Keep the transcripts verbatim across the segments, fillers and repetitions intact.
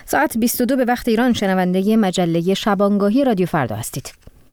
ساعت بیست و دو به وقت ایران شنونده مجله شبانگاهی رادیو فردا هستید.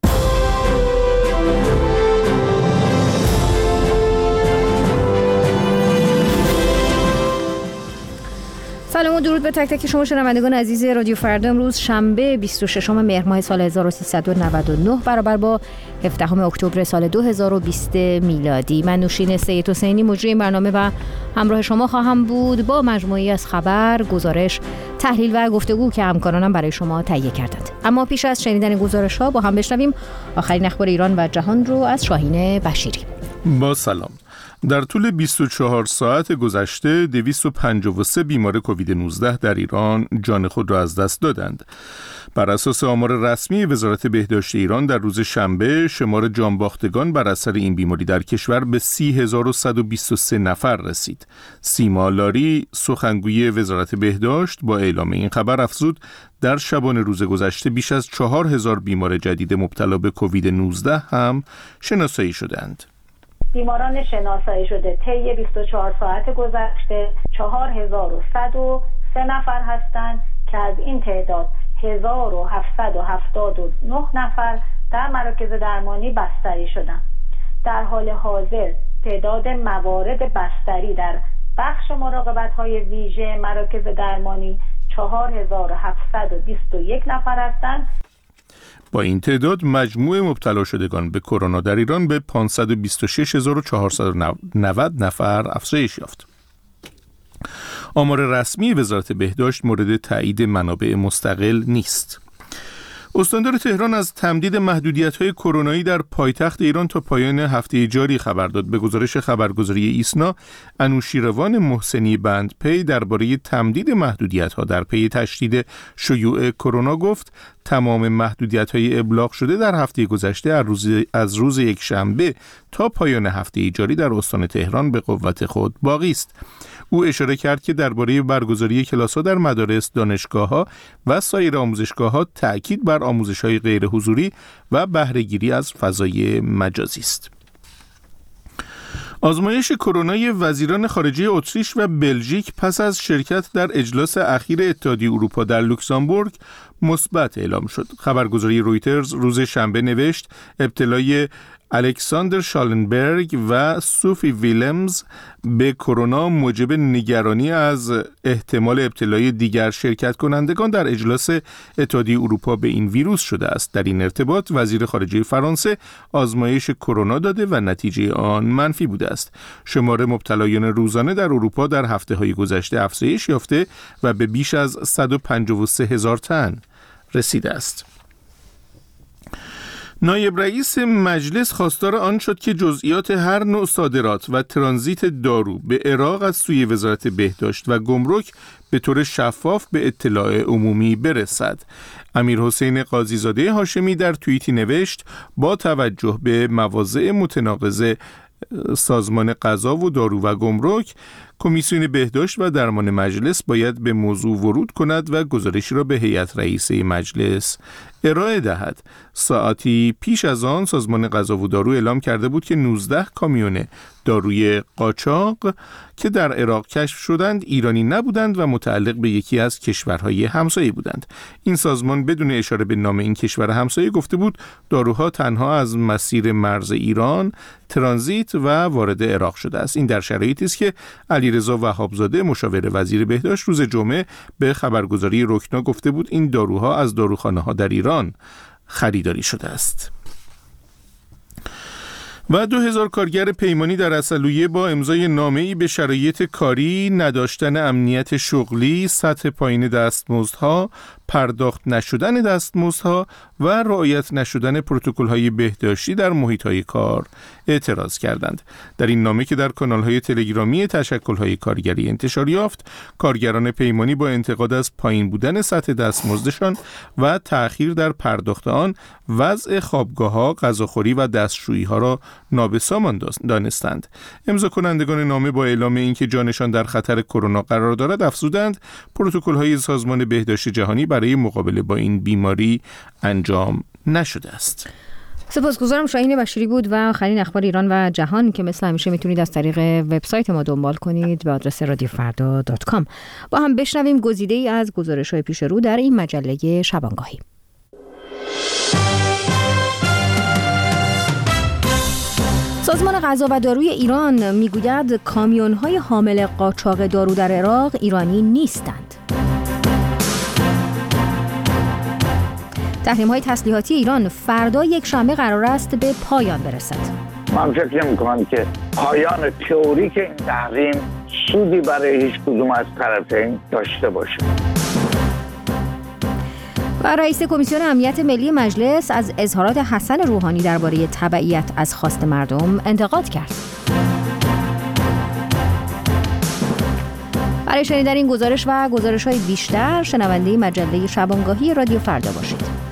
سلام و درود به تک تک شما شنوندگان عزیز رادیو فردا. امروز شنبه بیست و ششم مهر ماه سال هزار و سیصد و نود و نه برابر با هفدهم اکتبر سال دو هزار و بیست میلادی. من نوشین سید حسینی مجری برنامه و همراه شما خواهم بود با مجموعی از خبر، گزارش، تحلیل و گفتگو که همکارانم برای شما تهیه کردند. اما پیش از شنیدن گزارش‌ها با هم بشنویم آخرین اخبار ایران و جهان رو از شاهین بشیری. با سلام. در طول بیست و چهار ساعت گذشته دویست و پنجاه و سه بیمار کووید نوزده در ایران جان خود را از دست دادند. بر اساس آمار رسمی وزارت بهداشت ایران در روز شنبه شمار جانباختگان بر اثر این بیماری در کشور به سی هزار و صد و بیست و سه نفر رسید. سیما لاری سخنگوی وزارت بهداشت با اعلام این خبر افزود در شبانه روز گذشته بیش از چهار هزار بیمار جدید مبتلا به کووید نوزده هم شناسایی شدند. بیماران شناسایی شده طی بیست و چهار ساعت گذشته چهار هزار و صد و سه نفر هستند که از این تعداد هزار و هفتصد و هفتاد و نه نفر در مراکز درمانی بستری شدند. در حال حاضر تعداد موارد بستری در بخش مراقبت‌های ویژه مراکز درمانی چهار هزار و هفتصد و بیست و یک نفر هستند. با این تعداد مجموع مبتلا شدگان به کرونا در ایران به پانصد و بیست و شش هزار و چهارصد و نود نفر افزایش یافت. آمار رسمی وزارت بهداشت مورد تایید منابع مستقل نیست. استاندار تهران از تمدید محدودیت‌های کرونایی در پایتخت ایران تا پایان هفته جاری خبر داد. به گزارش خبرگزاری ایسنا، انوشیروان محسنی بندپی درباره تمدید محدودیت‌ها در پی تشدید شیوع کرونا گفت تمام محدودیت‌های ابلاغ شده در هفته گذشته از روز از روز یکشنبه تا پایان هفته جاری در استان تهران به قوت خود باقی است. او اشاره کرد که درباره برگزاری کلاس‌ها در مدارس، دانشگاه‌ها و سایر آموزشگاه‌ها تأکید بر آموزش‌های غیر حضوری و بهره‌گیری از فضای مجازی است. آزمایش کرونای وزیران خارجه اتریش و بلژیک پس از شرکت در اجلاس اخیر اتحادیه اروپا در لوکزامبورگ مثبت اعلام شد. خبرگزاری رویترز روز شنبه نوشت ابتلای الکساندر شالنبرگ و سوفی ویلمز به کرونا موجب نگرانی از احتمال ابتلای دیگر شرکت کنندگان در اجلاس اتحادیه اروپا به این ویروس شده است. در این ارتباط وزیر خارجه فرانسه آزمایش کرونا داده و نتیجه آن منفی بوده است. شمار مبتلایان روزانه در اروپا در هفته‌های گذشته افزایش یافته و به بیش از صد و پنجاه و سه هزار تن رسیده است. نایب رئیس مجلس خواستار آن شد که جزئیات هر نوع صادرات و ترانزیت دارو به عراق از سوی وزارت بهداشت و گمرک به طور شفاف به اطلاع عمومی برسد. امیرحسین قاضیزاده هاشمی در توییتی نوشت با توجه به مواضع متناقض سازمان غذا و دارو و گمرک، کمیسیون بهداشت و درمان مجلس باید به موضوع ورود کند و گزارشی را به هیئت رئیسه مجلس ارائه دهد. ساعتی پیش از آن سازمان غذا و دارو اعلام کرده بود که نوزده کامیون داروی قاچاق که در عراق کشف شدند ایرانی نبودند و متعلق به یکی از کشورهای همسایه بودند. این سازمان بدون اشاره به نام این کشور همسایه گفته بود داروها تنها از مسیر مرز ایران ترانزیت و وارد عراق شده است. این در شرایطی است که علیرضا وهابزاده مشاور وزیر بهداشت روز جمعه به خبرگزاری رکنا گفته بود این داروها از داروخانه‌ها در ایران خریداری شده است. و دو هزار کارگر پیمانی در عسلویه با امضای نامه‌ای به شرایط کاری، نداشتن امنیت شغلی، سطح پایین دستمزدها، پرداخت نشدن دستمزدها و رعایت نشدن پروتکل‌های بهداشتی در محیط‌های کار اعتراض کردند. در این نامه که در کانال‌های تلگرامی تشکل‌های کارگری انتشار یافت، کارگران پیمانی با انتقاد از پایین بودن سطح دستمزدشان و تأخیر در پرداخت آن، وضع خوابگاه‌ها، غذاخوری و دستشویی‌ها را نابسامان دانستند. امضا کنندگان نامه با اعلام اینکه جانشان در خطر کرونا قرار دارد افزودند پروتکل‌های سازمان بهداشت جهانی برای مقابله با این بیماری انجام نشده است. سپاسگزارم. شاهین بشیری بود و آخرین اخبار ایران و جهان که مثل همیشه میتونید از طریق وبسایت ما دنبال کنید به آدرس رادیو فردا دات کام. با هم بشنویم گزیده‌ای از گزارش‌های پیش رو در این مجله شبانگاهی. سازمان غذا و داروی ایران میگوید کامیون‌های حامل قاچاق دارو در عراق ایرانی نیستند. تحریم‌های تسلیحاتی ایران فردا یک شنبه قرار است به پایان برسد. من فکر می‌کنم که پایان تئوریک این تحریم سودی برای هیچ کدوم از طرفین داشته باشه. و رئیس کمیسیون امنیت ملی مجلس از اظهارات حسن روحانی درباره تبعیت از خواست مردم انتقاد کرد. برای شنیدن این گزارش و گزارش‌های بیشتر شنونده مجله شبانگاهی رادیو فردا باشید.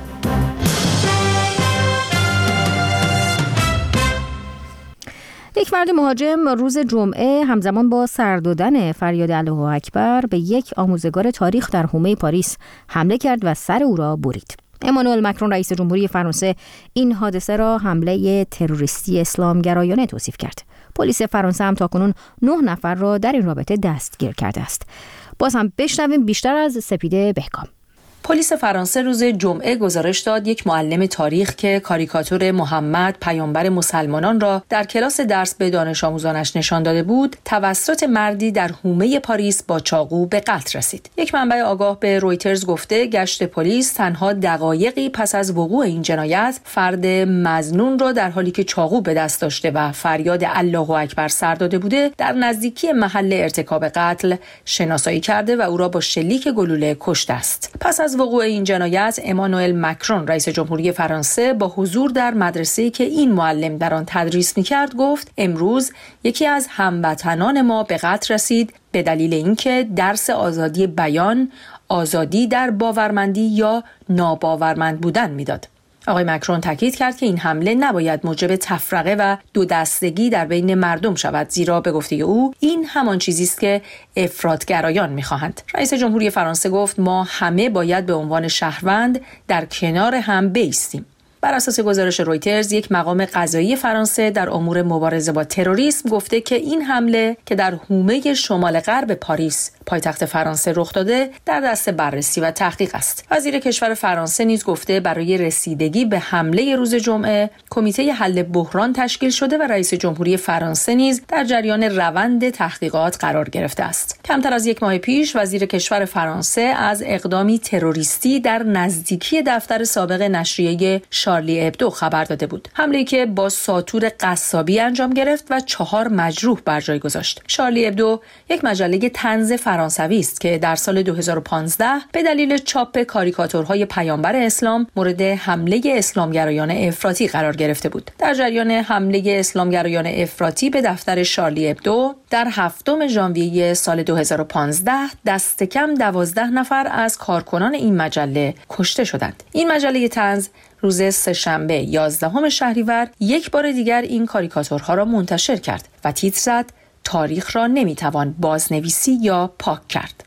یک مرد مهاجم روز جمعه همزمان با سر دادن فریاد الله اکبر به یک آموزگار تاریخ در حومه پاریس حمله کرد و سر او را برید. امانوئل مکرون رئیس جمهوری فرانسه این حادثه را حمله تروریستی اسلامگرایانه توصیف کرد. پلیس فرانسه هم تاکنون نه نفر را در این رابطه دستگیر کرده است. باز هم بشنویم بیشتر از سپیده بهکام. پلیس فرانسه روز جمعه گزارش داد یک معلم تاریخ که کاریکاتور محمد پیامبر مسلمانان را در کلاس درس به دانش آموزانش نشان داده بود، توسط مردی در حومه پاریس با چاقو به قتل رسید. یک منبع آگاه به رویترز گفته گشت پلیس تنها دقایقی پس از وقوع این جنایت فرد مظنون را در حالی که چاقو به دست داشته و فریاد الله اکبر سر داده بوده در نزدیکی محل ارتکاب قتل شناسایی کرده و او را با شلیک گلوله کشته است. پس از وقوع این جنایت امانوئل مکرون رئیس جمهوری فرانسه با حضور در مدرسه‌ای که این معلم در آن تدریس می‌کرد گفت امروز یکی از هموطنان ما به قتل رسید به دلیل اینکه درس آزادی بیان، آزادی در باورمندی یا ناباورمند بودن میداد. آقای مکرون تاکید کرد که این حمله نباید موجب تفرقه و دو دستگی در بین مردم شود، زیرا به گفته او این همان چیزی است که افراطگرایان می‌خواهند. رئیس جمهوری فرانسه گفت ما همه باید به عنوان شهروند در کنار هم بایستیم. بر اساس گزارش رویترز، یک مقام قضایی فرانسه در امور مبارزه با تروریسم گفته که این حمله که در حومه شمال غرب پاریس، پایتخت فرانسه رخ داده، در دست بررسی و تحقیق است. وزیر کشور فرانسه نیز گفته برای رسیدگی به حمله روز جمعه، کمیته حل بحران تشکیل شده و رئیس جمهوری فرانسه نیز در جریان روند تحقیقات قرار گرفته است. کمتر از یک ماه پیش، وزیر کشور فرانسه از اقدامی تروریستی در نزدیکی دفتر سابق نشریه شارلی ابدو خبر داده بود. حمله‌ای که با ساطور قصابی انجام گرفت و چهار مجروح بر جای گذاشت. شارلی ابدو یک مجله طنز فرانسوی است که در سال دو هزار و پانزده به دلیل چاپ کاریکاتورهای پیامبر اسلام مورد حمله اسلامگرایان افراطی قرار گرفته بود. در جریان حمله اسلامگرایان افراطی به دفتر شارلی ابدو در هفتم ژانویه سال دو هزار و پانزده دست کم دوازده نفر از کارکنان این مجله کشته شدند. این مجله طنز روز سه‌شنبه یازدهم شهریور یک بار دیگر این کاریکاتورها را منتشر کرد و تیتر زد تاریخ را نمیتوان بازنویسی یا پاک کرد.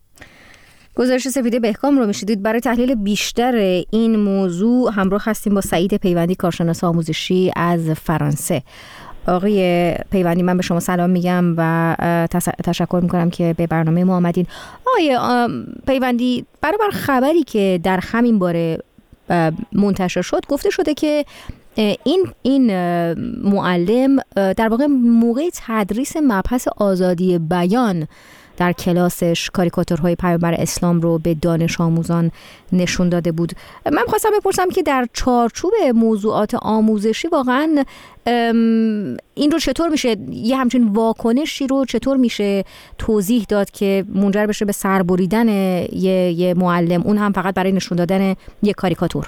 گزارش سپیده بهکام رو میشیدید. برای تحلیل بیشتر این موضوع همراه هستیم با سعید پیوندی، کارشناس آموزشی از فرانسه. آقای پیوندی، من به شما سلام میگم و تشکر میکنم که به برنامه ما آمدین. آقای پیوندی، برابر خبری که در همین باره منتشر شد گفته شده که این این معلم در واقع موقع تدریس مبحث آزادی بیان در کلاسش کاریکاتورهای پیامبر اسلام رو به دانش آموزان نشون داده بود. من خواستم بپرسم که در چارچوب موضوعات آموزشی واقعا این رو چطور میشه، یه همچین واکنشی رو چطور میشه توضیح داد که منجر بشه به سربریدن یه, یه معلم، اون هم فقط برای نشون دادن یک کاریکاتور؟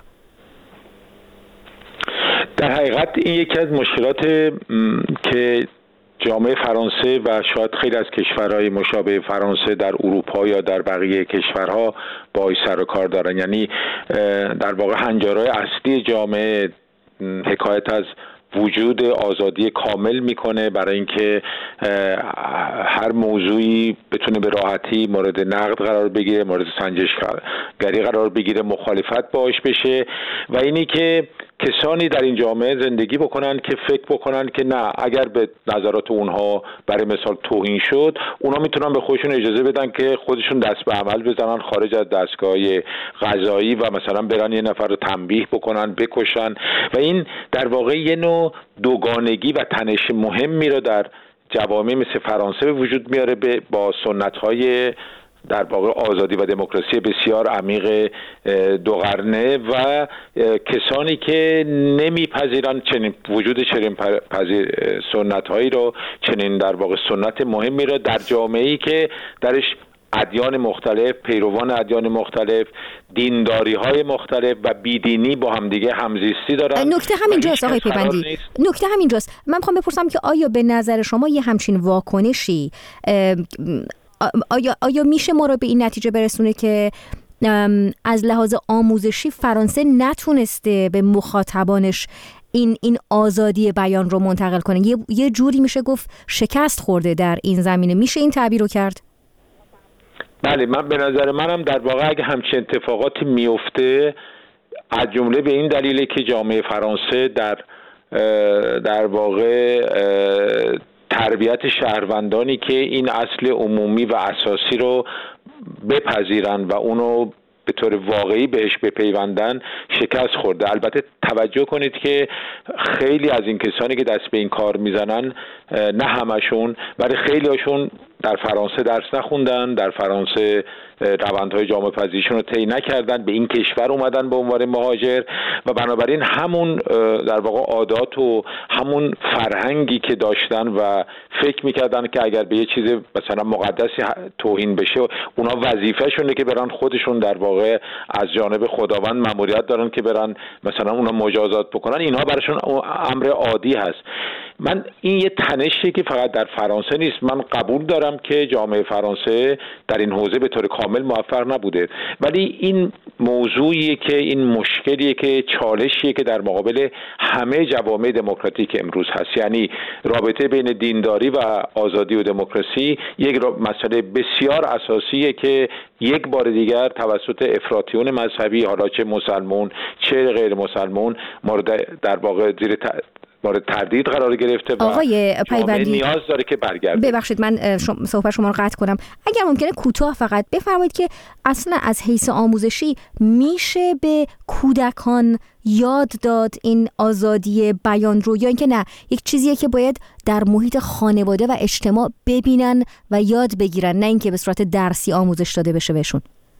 در حقیقت این یکی از مشکلات که جامعه فرانسه و شاید خیلی از کشورهای مشابه فرانسه در اروپا یا در بقیه کشورها باهاش سر و کار دارن. یعنی در واقع هنجارهای اصلی جامعه حکایت از وجود آزادی کامل میکنه برای اینکه هر موضوعی بتونه به راحتی مورد نقد قرار بگیره، مورد سنجشگری قرار بگیره، مخالفت باهاش بشه و اینی که کسانی در این جامعه زندگی بکنن که فکر بکنن که نه، اگر به نظرات اونها برای مثال توهین شد، اونها میتونن به خودشون اجازه بدن که خودشون دست به عمل بزنن خارج از دستگاه قضایی و مثلا برن یه نفر رو تنبیه بکنن، بکشن. و این در واقع یه نوع دوگانگی و تنش مهمی رو در جوامع مثل فرانسه به وجود میاره به با سنت‌های در واقع آزادی و دموکراسی بسیار عمیق دو قرنه و کسانی که نمیپذیرن چنین وجود چنین پذیر سنت‌هایی رو، چنین در واقع سنت مهمی رو در جامعه‌ای که درش ادیان مختلف، پیروان ادیان مختلف، دینداری‌های مختلف و بیدینی با همدیگه همزیستی دارن. نکته همینجاست آقای پیوندی، نکته همینجاست. من میخوام بپرسم که آیا به نظر شما یه همچین واکنشی آیا آیا میشه ما رو به این نتیجه برسونه که از لحاظ آموزشی فرانسه نتونسته به مخاطبانش این این آزادی بیان رو منتقل کنه؟ یه یه جوری میشه گفت شکست خورده در این زمینه، میشه این تعبیر رو کرد؟ بله، من به نظر منم در واقع اگه همچین اتفاقاتی میفته، از جمله به این دلیله که جامعه فرانسه در در واقع تربیت شهروندانی که این اصل عمومی و اساسی رو بپذیرن و اونو به طور واقعی بهش بپیوندن شکست خورده. البته توجه کنید که خیلی از این کسانی که دست به این کار میزنن، نه همشون ولی خیلی هاشون در فرانسه درس نخوندن، در فرانسه روندهای جامعه پذیریشون رو طی نکردن، به این کشور اومدن به عنوان مهاجر و بنابراین همون در واقع عادات و همون فرهنگی که داشتن و فکر میکردن که اگر به یه چیز مثلا مقدسی توهین بشه، اونا وظیفه شونه که برن خودشون در واقع از جانب خداوند مأموریت دارن که برن مثلا اونا مجازات بکنن، اینها براشون امر عادی هست. من این یه تنشی که فقط در فرانسه نیست، من قبول دارم که جامعه فرانسه در این حوزه به طور کامل موفق نبوده، ولی این موضوعیه که این مشکلیه که چالشیه که در مقابل همه جوامع دموکراتیک امروز هست. یعنی رابطه بین دینداری و آزادی و دموکراسی یک مسئله بسیار اساسیه که یک بار دیگر توسط افراطیون مذهبی، حالا چه مسلمون چه غیر مسلمون، مورد در واقع زیر ت... مورد تردید قرار گرفته و آقای پیوندی نیاز داره که برگرده. ببخشید من صحبت شما رو قطع کنم، اگر ممکنه کوتاه فقط بفرمایید که اصلا از حیث آموزشی میشه به کودکان یاد داد این آزادی بیان رو، یا اینکه نه یک چیزیه که باید در محیط خانواده و اجتماع ببینن و یاد بگیرن، نه اینکه به صورت درسی آموزش داده بشه بهشون؟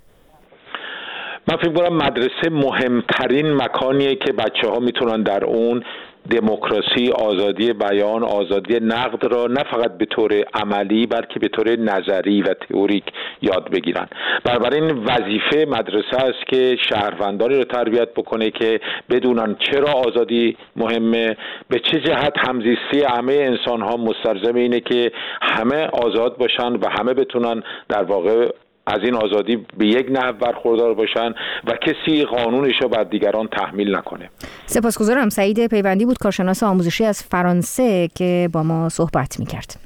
من فکر می‌کنم مدرسه مهمترین مکانیه که بچه‌ها میتونن در اون دموکراسی، آزادی بیان، آزادی نقد را نه فقط به طور عملی بلکه به طور نظری و تئوریک یاد بگیرن. بنابراین وظیفه مدرسه است که شهروندانی رو تربیت بکنه که بدونن چرا آزادی مهمه، به چه جهت همزیستی همه انسان ها مستلزم اینه که همه آزاد باشن و همه بتونن در واقع از این آزادی به یک نحو برخوردار باشن و کسی قانونش رو بر دیگران تحمیل نکنه. سپاسگزارم. سعید پیوندی بود، کارشناس آموزشی از فرانسه که با ما صحبت می‌کرد.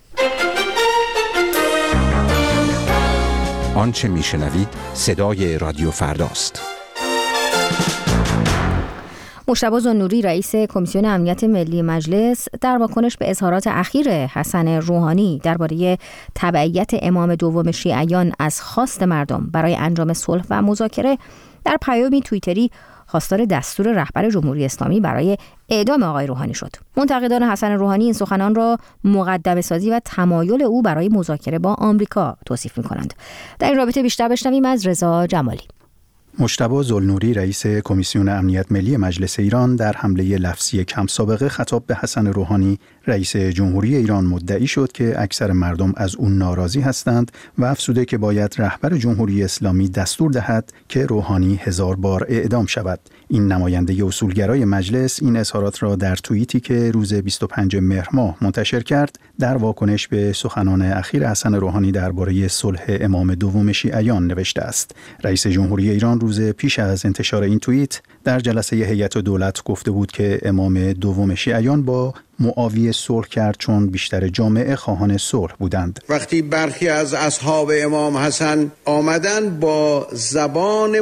آنچه میشنوید صدای رادیو فرداست. مجتبی ذوالنوری رئیس کمیسیون امنیت ملی مجلس در واکنش به اظهارات اخیر حسن روحانی درباره تبعیت امام دوم شیعیان از خواست مردم برای انجام صلح و مذاکره در پیامی توییتری خواستار دستور رهبر جمهوری اسلامی برای اعدام آقای روحانی شد. منتقدان حسن روحانی این سخنان را مقدمه‌سازی و تمایل او برای مذاکره با آمریکا توصیف می‌کنند. در این رابطه بیشتر بشنویم از رضا جمالی. مجتبی ذوالنوری رئیس کمیسیون امنیت ملی مجلس ایران در حمله لفظی کم سابقه خطاب به حسن روحانی رئیس جمهوری ایران مدعی شد که اکثر مردم از اون ناراضی هستند و افزوده که باید رهبر جمهوری اسلامی دستور دهد که روحانی هزار بار اعدام شود. این نماینده اصولگرای مجلس این اظهارات را در توییتی که روز بیست و پنجم مهر ماه منتشر کرد در واکنش به سخنان اخیر حسن روحانی درباره صلح امام دوم شیعیان نوشته است. رئیس جمهوری ایران چند روز پیش از انتشار این توییت در جلسه هیئت دولت گفته بود که امام دوم شیعیان با معاویه صلح کرد چون بیشتر جامعه خواهان صلح بودند. وقتی برخی از اصحاب امام حسن آمدن با زبان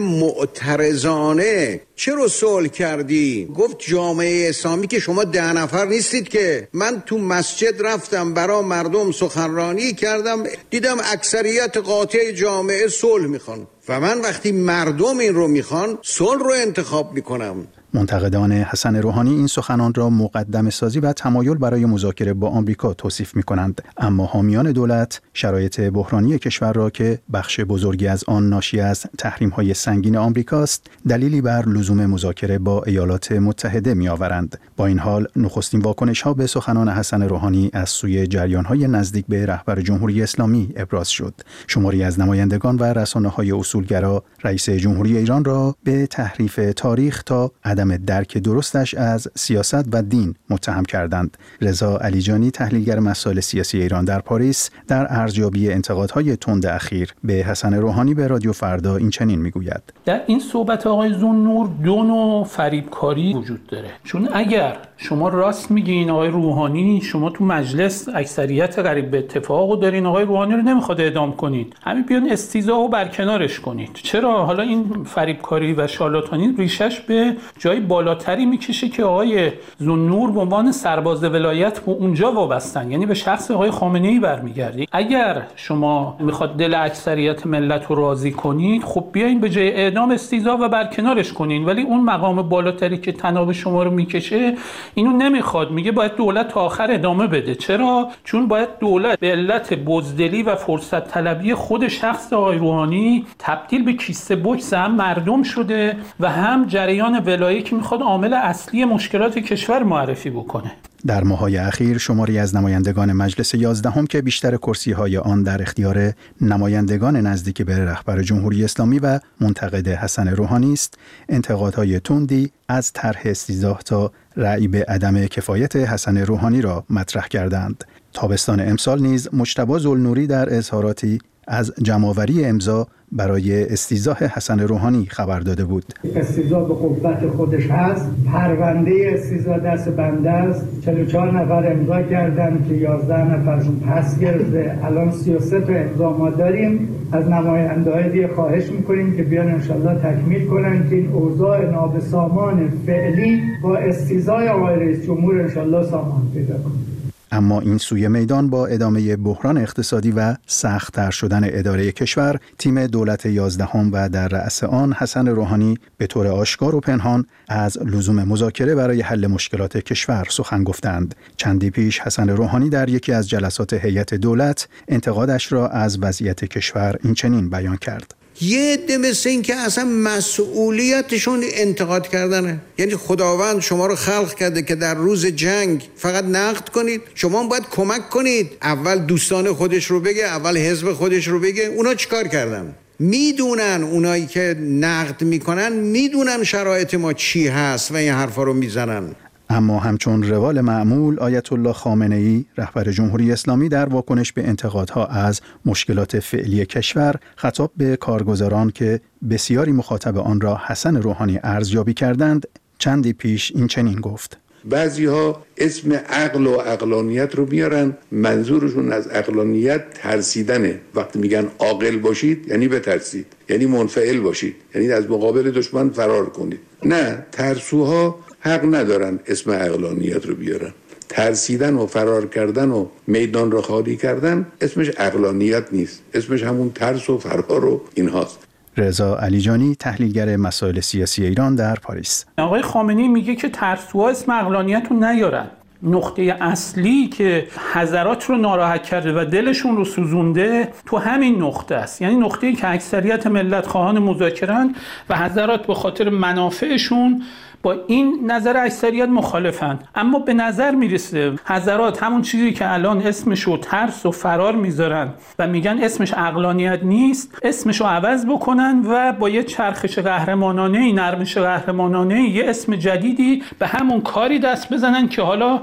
معترضانه چرا صلح کردی؟ گفت جامعه اسلامی که شما ده نفر نیستید که. من تو مسجد رفتم برای مردم سخنرانی کردم، دیدم اکثریت قاطع جامعه صلح میخوان و من وقتی مردم این رو میخوان صلح رو انتخاب میکنم. منتقدان حسن روحانی این سخنان را مقدمه سازی و تمایل برای مذاکره با آمریکا توصیف می کنند، اما حامیان دولت شرایط بحرانی کشور را که بخش بزرگی از آن ناشی از تحریم‌های سنگین آمریکاست دلیلی بر لزوم مذاکره با ایالات متحده می آورند. با این حال نخستین واکنش‌ها به سخنان حسن روحانی از سوی جریان‌های نزدیک به رهبر جمهوری اسلامی ابراز شد. شماری از نمایندگان و رسانه‌های اصولگرا رئیس جمهوری ایران را به تحریف تاریخ تا عدم درک درستش از سیاست و دین متهم کردند. رضا علیجانی تحلیلگر مسائل سیاسی ایران در پاریس در ارزیابی انتقادهای تند اخیر به حسن روحانی به رادیو فردا این چنین میگوید: در این صحبت آقای ذوالنور دو نوع فریبکاری وجود داره. چون اگر شما راست میگین آقای روحانی، شما تو مجلس اکثریت قریب به اتفاقو دارین، آقای روحانی رو نمیخواد اعدام کنید، همین بیان استیضاح و برکنارش کنید. چرا حالا این فریبکاری و شارلاتانی ریشش به جای بالاتری میکشه که آقای ذوالنور به عنوان سرباز ولایت به اونجا وابستن، یعنی به شخص آقای خامنه‌ای برمیگردی. اگر شما میخواد دل اکثریت ملت رو راضی کنید، خب بیاین به جای اعدام استیضاح و برکنارش کنین، ولی اون مقام بالاتری که تناب شما رو میکشه اینو نمیخواد، میگه باید دولت تا آخر ادامه بده. چرا؟ چون باید دولت به علت بزدلی و فرصت طلبی خود شخص آقای روحانی تبدیل به کیسه بوکس هم مردم شده و هم جریان ولایی که میخواد عامل اصلی مشکلات کشور معرفی بکنه. در ماه‌های اخیر شماری از نمایندگان مجلس یازدهم که بیشتر کرسی‌های آن در اختیار نمایندگان نزدیک به رهبر جمهوری اسلامی و منتقد حسن روحانی است، انتقادهای تندی از طرح استیضاح تا رأی به عدم کفایت حسن روحانی را مطرح کردند. تابستان امسال نیز مجتبی ذوالنوری در اظهاراتی از جمع‌آوری امضا برای استیضاح حسن روحانی خبر داده بود. استیضاح به قوت خودش هست، پرونده استیضاح دست بنده است. چهل و چهار نفر امضا کردن که یازده نفرشون پس گرفته. الان سی و سه تا امضا ما داریم. از نماینده‌های دیگه خواهش می‌کنیم که بیان انشالله تکمیل کنن که این اوضاع نابسامان فعلی با استیضاح آقای رئیس جمهور انشالله سامان پیدا کنه. اما این سوی میدان با ادامه بحران اقتصادی و سخت‌تر شدن اداره کشور، تیم دولت یازدهم و در رأس آن حسن روحانی به طور آشکار و پنهان از لزوم مذاکره برای حل مشکلات کشور سخن گفتند. چندی پیش حسن روحانی در یکی از جلسات هیئت دولت انتقادش را از وضعیت کشور این چنین بیان کرد: یه عده مثل این که اصلا مسئولیتشون انتقاد کردنه. یعنی خداوند شما رو خلق کرده که در روز جنگ فقط نقد کنید، شما باید کمک کنید. اول دوستان خودش رو بگه، اول حزب خودش رو بگه. اونا چیکار کردن؟ میدونن، اونایی که نقد میکنن میدونن شرایط ما چی هست و این حرفا رو میزنن. اما همچون روال معمول، آیت الله خامنه‌ای رهبر جمهوری اسلامی در واکنش به انتقادها از مشکلات فعلی کشور خطاب به کارگزاران که بسیاری مخاطب آن را حسن روحانی ارزیابی کردند چندی پیش این چنین گفت: بعضی ها اسم عقل و عقلانیت رو میارن، منظورشون از عقلانیت ترسیدنه. وقتی میگن عاقل باشید یعنی بترسید، یعنی منفعل باشید، یعنی از مقابل دشمن فرار کنید. نه، ترسوها حق ندارن اسم عقلانیت رو بیارن. ترسیدن و فرار کردن و میدان رو خالی کردن اسمش عقلانیت نیست، اسمش همون ترس و فرار و اینهاست. رضا علیجانی تحلیلگر مسائل سیاسی ایران در پاریس: آقای خامنه‌ای میگه که ترسوها اسم عقلانیت رو نیارن. نقطه اصلی که حضرات رو ناراحت کرده و دلشون رو سوزونده تو همین نقطه است، یعنی نقطه‌ای که اکثریت ملت خواهان مذاکره‌اند و حضرات به خاطر منافعشون با این نظر اکثریت مخالفن. اما به نظر میرسه حضرات همون چیزی که الان اسمشو ترس و فرار میذارن و میگن اسمش عقلانیت نیست، اسمشو عوض بکنن و با یه چرخش قهرمانانه، نرمش قهرمانانه، یه اسم جدیدی به همون کاری دست بزنن که حالا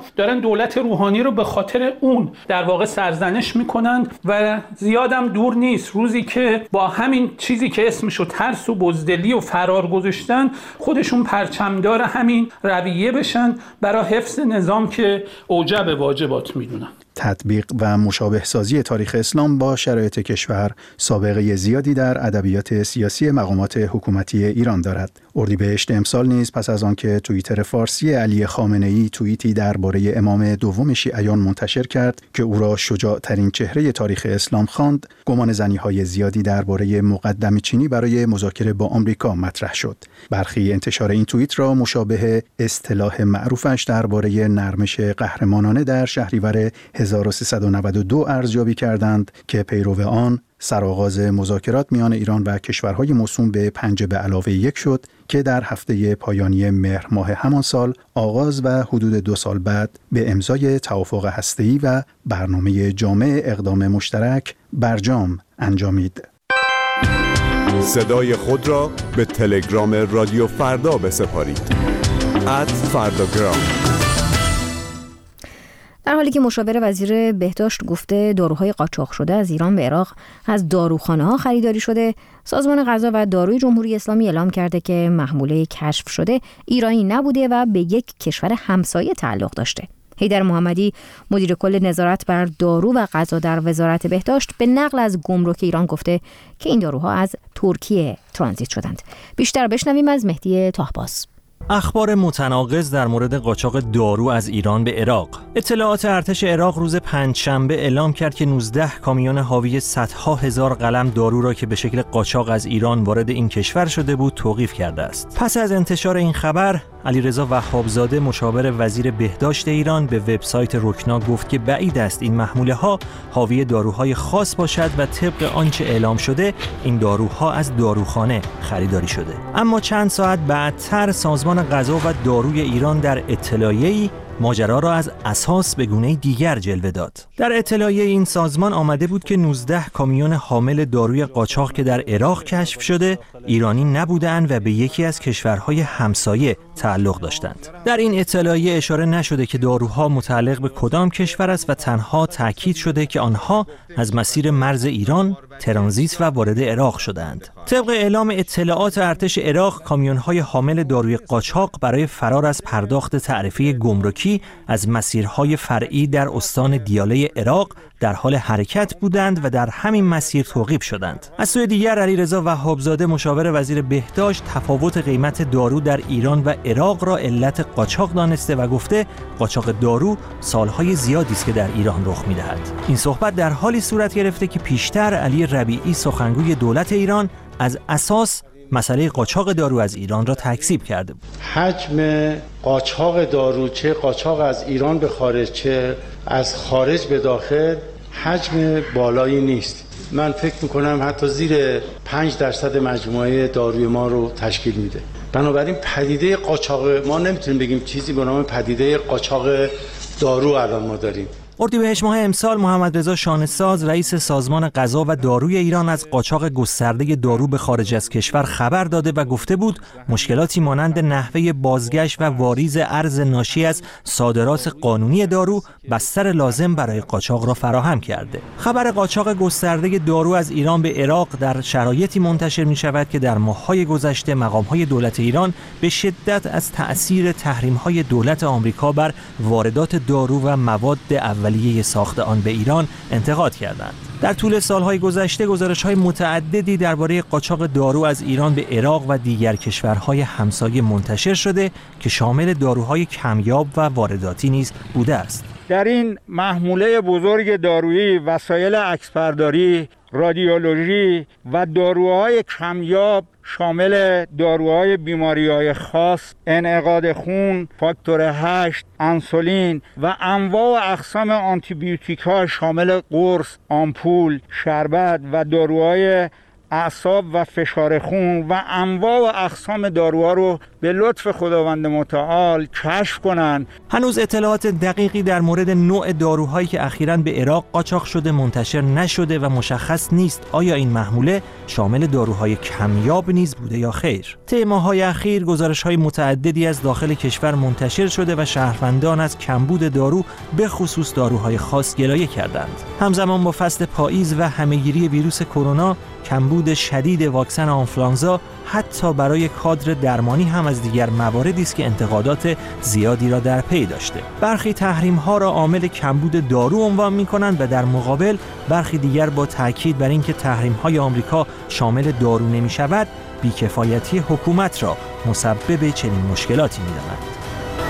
دارن دولت روحانی رو به خاطر اون در واقع سرزنش میکنن و زیادم دور نیست روزی که با همین چیزی که اسمشو ترس و بزدلی و فرار گذاشتن خودشون پرچمدار همین رویه بشن برای حفظ نظام که اوجب واجبات میدونن. تطبیق و مشابه سازی تاریخ اسلام با شرایط کشور سابقه زیادی در ادبیات سیاسی مقامات حکومتی ایران دارد. اردیبهشت امسال نیز پس از آنکه توییتر فارسی علی خامنه‌ای توییتی درباره امام دوم شیعیان منتشر کرد که او را شجاع‌ترین چهره تاریخ اسلام خواند، گمان زنی‌های زیادی درباره مقدمه چینی برای مذاکره با آمریکا مطرح شد. برخی انتشار این توییت را مشابه اصطلاح معروفش درباره نرمش قهرمانانه در شهریور هزار و سیصد و نود و دو ارزیابی کردند که پیرو آن سرآغاز مذاکرات میان ایران و کشورهای موسوم به پنج به علاوه یک شد که در هفته پایانی مهر ماه همان سال آغاز و حدود دو سال بعد به امضای توافق هسته‌ای و برنامه جامع اقدام مشترک برجام انجامید. صدای خود را به تلگرام رادیو فردا بسپارید. ات فرداگرام. در حالی که مشاور وزیر بهداشت گفته داروهای قاچاق شده از ایران به عراق از داروخانه‌ها خریداری شده، سازمان غذا و داروی جمهوری اسلامی اعلام کرده که محموله کشف شده ایرانی نبوده و به یک کشور همسایه تعلق داشته. حیدر محمدی مدیر کل نظارت بر دارو و غذا در وزارت بهداشت به نقل از گمرک ایران گفته که این داروها از ترکیه ترانزیت شدند. بیشتر بشنویم از مهدی طاهباز. اخبار متناقض در مورد قاچاق دارو از ایران به عراق. اطلاعات ارتش عراق روز پنجشنبه اعلام کرد که نوزده کامیون حاوی صدها هزار قلم دارو را که به شکل قاچاق از ایران وارد این کشور شده بود توقیف کرده است. پس از انتشار این خبر، علیرضا وهابزاده مشاور وزیر بهداشت ایران به وبسایت رکنا گفت که بعید است این محموله ها حاوی داروهای خاص باشد و طبق آنچه اعلام شده این داروها از داروخانه خریداری شده. اما چند ساعت بعدتر سازمان غذا و داروی ایران در اطلاعیه‌ای ماجرا را از اساس به گونه دیگر جلوه داد. در اطلاعیه این سازمان آمده بود که نوزده کامیون حامل داروی قاچاق که در عراق کشف شده ایرانی نبودند و به یکی از کشورهای همسایه تعلق داشتند. در این اطلاعیه اشاره نشده که داروها متعلق به کدام کشور است و تنها تاکید شده که آنها از مسیر مرز ایران ترانزیت و وارد عراق شدند. طبق اعلام اطلاعات ارتش عراق، کامیون‌های حامل داروی قاچاق برای فرار از پرداخت تعرفه گمرکی از مسیرهای فرعی در استان دیاله عراق در حال حرکت بودند و در همین مسیر توقیف شدند. از سوی دیگر علیرضا وهابزاده مشاور وزیر بهداشت تفاوت قیمت دارو در ایران و عراق را علت قاچاق دانسته و گفته قاچاق دارو سالهای زیادی است که در ایران رخ می‌دهد. این صحبت در حالی صورت گرفته که پیشتر علی ربیعی سخنگوی دولت ایران از اساس مسئله قاچاق دارو از ایران را تکذیب کرده بود. حجم قاچاق دارو، چه قاچاق از ایران به خارج چه از خارج به داخل، حجم بالایی نیست. من فکر میکنم حتی زیر پنج درصد مجموعه داروی ما رو تشکیل میده. بنابراین پدیده قاچاق ما نمیتونیم بگیم چیزی به نام پدیده قاچاق دارو الان ما داریم. اردیبهشت ماه امسال محمد رضا شانه‌ساز رئیس سازمان غذا و داروی ایران از قاچاق گسترده دارو به خارج از کشور خبر داده و گفته بود مشکلاتی مانند نحوه بازگشت و واریز ارز ناشی از صادرات قانونی دارو بستر لازم برای قاچاق را فراهم کرده. خبر قاچاق گسترده دارو از ایران به عراق در شرایطی منتشر می شود که در ماه‌های گذشته مقام‌های دولت ایران به شدت از تأثیر تحریم‌های دولت آمریکا بر واردات دارو و مواد اولیه ساخت آن به ایران انتقاد کردند. در طول سالهای گذشته گزارش‌های متعددی درباره قاچاق دارو از ایران به عراق و دیگر کشورهای همسایه منتشر شده که شامل داروهای کمیاب و وارداتی نیز بوده است. در این محموله بزرگ دارویی وسایل عکسبرداری، رادیولوژی و داروهای کمیاب شامل داروهای بیماری‌های خاص، انعقاد خون، فاکتور هشت، انسولین و انواع و اقسام آنتیبیوتیک‌ها شامل قرص، آمپول، شربت و داروهای اعصاب و فشار خون و انواع و اقسام داروها رو به لطف خداوند متعال کشف کنن. هنوز اطلاعات دقیقی در مورد نوع داروهایی که اخیراً به عراق قاچاق شده منتشر نشده و مشخص نیست آیا این محموله شامل داروهای کمیاب نیز بوده یا خیر. طی ماه‌های اخیر گزارش‌های متعددی از داخل کشور منتشر شده و شهروندان از کمبود دارو به خصوص داروهای خاص گلایه کردند. همزمان با فصل پاییز و همه‌گیری ویروس کرونا، کمبود شدید واکسن آنفولانزا حتی برای کادر درمانی هم از دیگر مواردی است که انتقادات زیادی را در پی داشته. برخی تحریم‌ها را عامل کمبود دارو عنوان می‌کنند و در مقابل برخی دیگر با تاکید بر اینکه تحریم‌های آمریکا شامل دارو نمی‌شود، بی‌کفایتی حکومت را مسبب چنین مشکلاتی می‌دانند.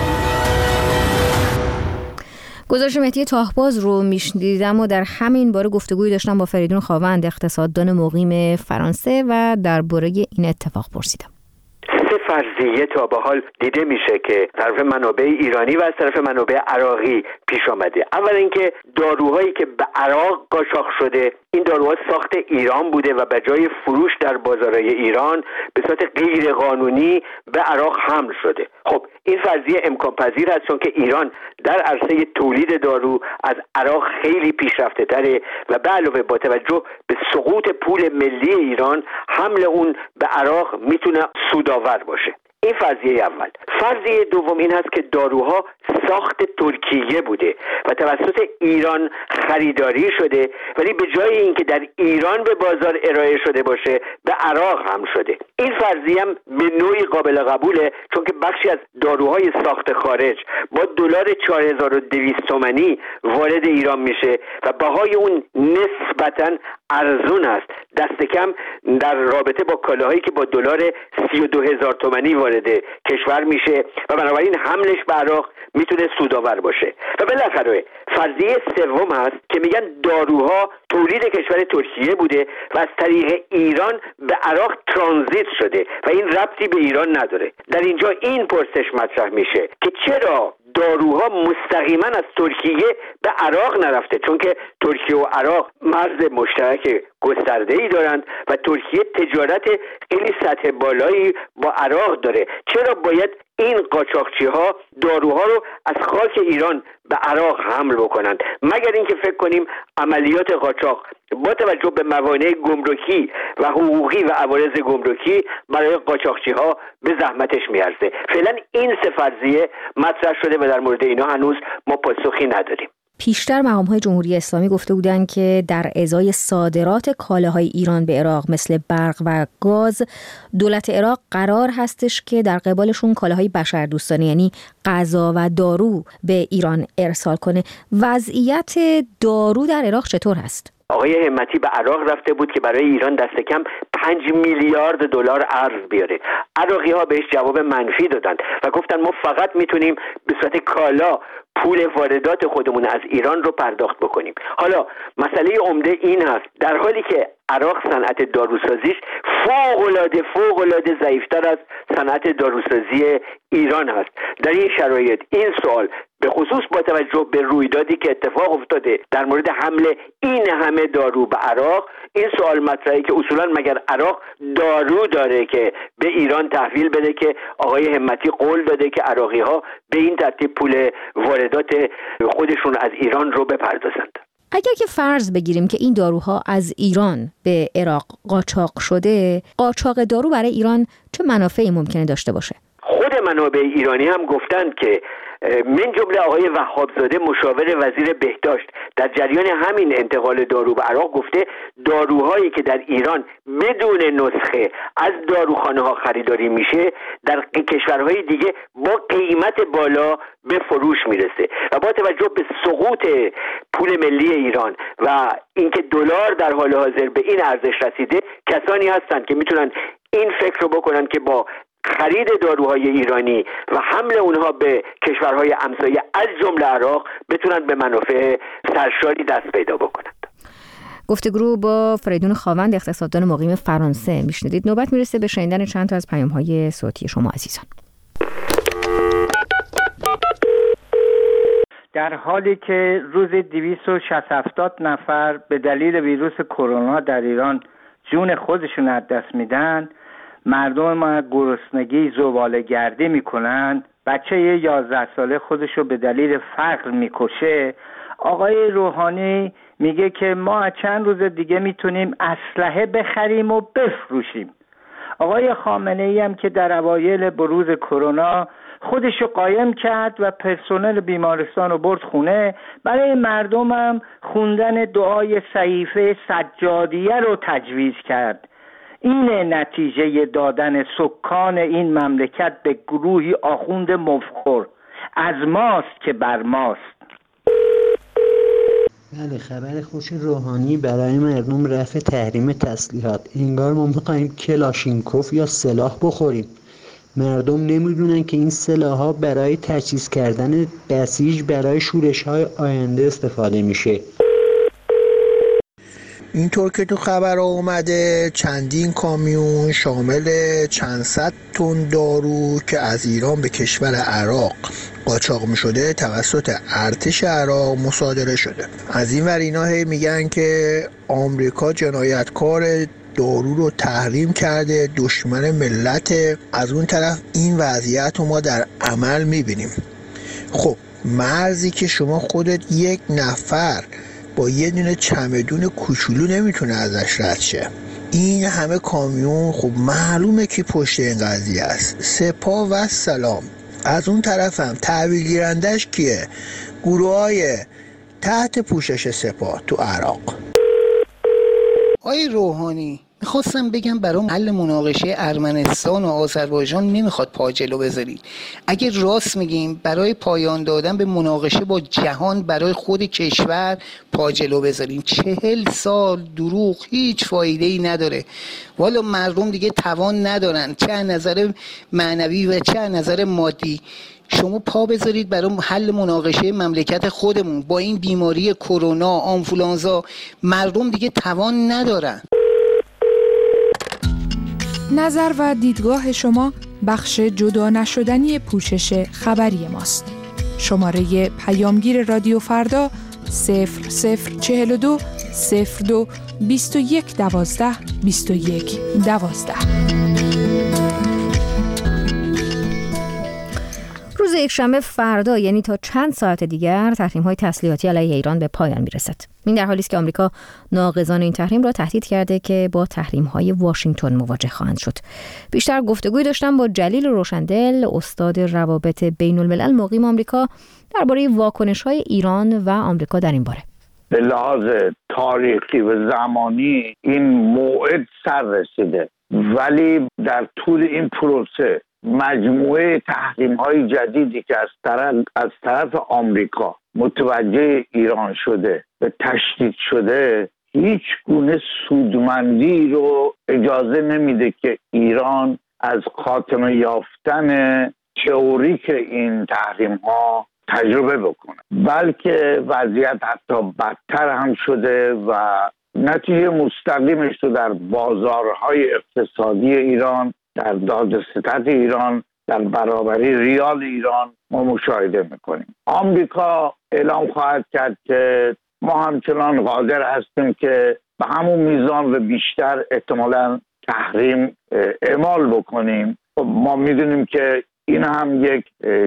گزارش مهدی تاهباز رو میشنیدم و در همین باره گفتگوی داشتم با فریدون خاوند، اقتصاددان مقیم فرانسه، و درباره این اتفاق پرسیدم. سه فرضیه تا به حال دیده میشه که طرف منابع ایرانی و از طرف منابع عراقی پیش آمده. اول اینکه داروهایی که به عراق قاچاق شده، این داروها ساخت ایران بوده و به جای فروش در بازارهای ایران به صورت غیر قانونی به عراق حمل شده. خب این فرضیه امکان پذیر است چون که ایران در عرصه تولید دارو از عراق خیلی پیشرفته تره و به علاوه با توجه به سقوط پول ملی ایران، حمل اون به عراق میتونه سودآور باشه. این فرضیه اول. فرضیه دوم این هست که داروها ساخت ترکیه بوده و توسط ایران خریداری شده، ولی به جای اینکه در ایران به بازار ارائه شده باشه به عراق هم شده. این فرضیه هم به نوعی قابل قبوله چون که بخشی از داروهای ساخت خارج با دلار چهار هزار و دویست تومانی وارد ایران میشه و بهای اون نسبتاً ارزون است، دست کم در رابطه با کالاهایی که با دلار سی و دو هزار تومانی وارد کشور میشه و بنابراین حملش به عراق میتونه سودآور باشه. و بالاخره فرضیه سوم هست که میگن داروها تولید کشور ترکیه بوده و از طریق ایران به عراق ترانزیت شده و این ربطی به ایران نداره. در اینجا این پرسش مطرح میشه که چرا داروها مستقیما از ترکیه به عراق نرفته، چون که ترکیه و عراق مرز مشترک گسترده‌ای دارند و ترکیه تجارت خیلی سطح بالایی با عراق داره. چرا باید این قاچاقچی‌ها داروها رو از خاک ایران به عراق حمل بکنند؟ مگر اینکه فکر کنیم عملیات قاچاق با توجه به موانع گمرکی و حقوقی و عوارض گمرکی برای قاچاقچی‌ها به زحمتش میارزه. فعلا این سه فرضیه مطرح شده و در مورد اینا هنوز ما پاسخی نداریم. پیشتر مقام‌های جمهوری اسلامی گفته بودند که در ازای صادرات کالاهای ایران به عراق مثل برق و گاز، دولت عراق قرار هستش که در قبالشون کالاهای بشردوستانه یعنی غذا و دارو به ایران ارسال کنه. وضعیت دارو در عراق چطور هست؟ آقای همتی به عراق رفته بود که برای ایران دست کم پنج میلیارد دلار ارز بیاره. عراقی ها بهش جواب منفی دادن و گفتن ما فقط میتونیم به صورت کالا پول واردات خودمون از ایران رو پرداخت بکنیم. حالا مسئله عمده این هست در حالی که عراق صنعت داروسازیش فوق‌العاده فوق‌العاده ضعیف‌تر از صنعت داروسازی ایران هست. در این شرایط این سوال به خصوص با توجه به رویدادی که اتفاق افتاده در مورد حمله این همه دارو به عراق، این سوال مطرحه که اصولا مگر عراق دارو داره که به ایران تحویل بده که آقای همتی قول داده که عراقی‌ها به این ترتیب پول واردات خودشون از ایران رو بپردازند. اگر که فرض بگیریم که این داروها از ایران به عراق قاچاق شده، قاچاق دارو برای ایران چه منافعی ممکنه داشته باشه؟ خود منابع ایرانی هم گفتند که من جمله آقای وهابزاده مشاور وزیر بهداشت در جریان همین انتقال دارو به عراق گفته داروهایی که در ایران بدون نسخه از داروخانه ها خریداری میشه در کشورهای دیگه با قیمت بالا به فروش میرسه و با توجه به سقوط پول ملی ایران و اینکه دلار در حال حاضر به این ارزش رسیده، کسانی هستند که میتونن این فکر رو بکنن که با خرید داروهای ایرانی و حمل اونها به کشورهای همسایه از جمله عراق بتونن به منافع سرشاری دست پیدا بکنند. گفتگو با فریدون خاوند، اقتصاددان مقیم فرانسه میشنیدید. نوبت میرسه به شنیدن چند تا از پیام‌های صوتی شما عزیزان. در حالی که روز دویست و شصت نفر به دلیل ویروس کرونا در ایران جون خودشون از دست میدن، مردم ما گرسنگی زباله گردی میکنن، بچه یه یازده ساله خودشو به دلیل فقر میکشه، آقای روحانی میگه که ما چند روز دیگه میتونیم اسلحه بخریم و بفروشیم. آقای خامنه ای هم که در اوایل بروز کرونا خودشو قایم کرد و پرسنل بیمارستان رو برد خونه، برای مردم هم خوندن دعای صحیفه سجادیه رو تجویز کرد. این نتیجه دادن سکان این مملکت به گروهی آخوند مفخور از ماست که بر ماست. بله، خبر خوش روحانی برای مردم رفع تحریم تسلیحات. انگار ما میخوایم کلاشینکوف یا سلاح بخوریم. مردم نمیدونن که این سلاح‌ها برای تجهیز کردن بسیج برای شورش‌های آینده استفاده میشه. اینطور که تو خبر اومده چندین کامیون شامل چند صد تن دارو که از ایران به کشور عراق قاچاق می شده توسط ارتش عراق مصادره شده. از این ور اینا هی میگن که آمریکا جنایتکار دارو رو تحریم کرده، دشمن ملت. از اون طرف این وضعیت رو ما در عمل میبینیم. خب مرزی که شما خودت یک نفر با یه دونه چمدون کوچولو نمیتونه ازش رد شه، این همه کامیون، خب معلومه که پشت این قضیه است. سپاه و سلام. از اون طرف هم تحویل گیرندش کیه؟ گروه های تحت پوشش سپاه تو عراق. آقای روحانی، میخواستم بگم برای حل مناقشه ارمنستان و آذربایجان نمیخواد پا جلو بذارید. اگه راست میگیم برای پایان دادن به مناقشه با جهان برای خود کشور پا جلو بذاریم. چهل سال دروغ هیچ فایده ای نداره. والا مردم دیگه توان ندارن، چه از نظر معنوی و چه از نظر مادی. شما پا بذارید برای حل مناقشه مملکت خودمون. با این بیماری کرونا، آنفولانزا، مردم دیگه توان ندارن. نظر و دیدگاه شما بخش جدا نشدنی پوشش خبری ماست. شماره پیامگیر رادیو فردا صفر صفر چهل و دو صفر دو بیست و یک دوازده بیست و یک دوازده. روز یکشنبه فردا، یعنی تا چند ساعت دیگر، تحریم‌های تسلیحاتی علیه ایران به پایان میرسد. این در حالی است که آمریکا ناقضان این تحریم را تهدید کرده که با تحریم‌های واشنگتن مواجه خواهند شد. بیشتر گفتگوی داشتم با جلیل روشندل، استاد روابط بین الملل مقیم آمریکا، درباره واکنش‌های ایران و آمریکا در این باره. به لحاظ تاریخی و زمانی این موعد سر رسیده، ولی در طول این پروسه مجموعه تحریم‌های جدیدی که از طرف از طرف آمریکا متوجه ایران شده و تشدید شده، هیچ گونه سودمندی رو اجازه نمیده که ایران از خاتمه یافتن تئوریک این تحریم‌ها تجربه بکنه، بلکه وضعیت حتی بدتر هم شده و نتیجه مستقیمش رو در بازارهای اقتصادی ایران، در دادستد ایران، در برابری ریال ایران ما مشاهده میکنیم. آمریکا اعلام خواهد کرد که ما همچنان قادر هستیم که به همون میزان و بیشتر احتمالاً تحریم اعمال بکنیم. ما میدونیم که این هم یک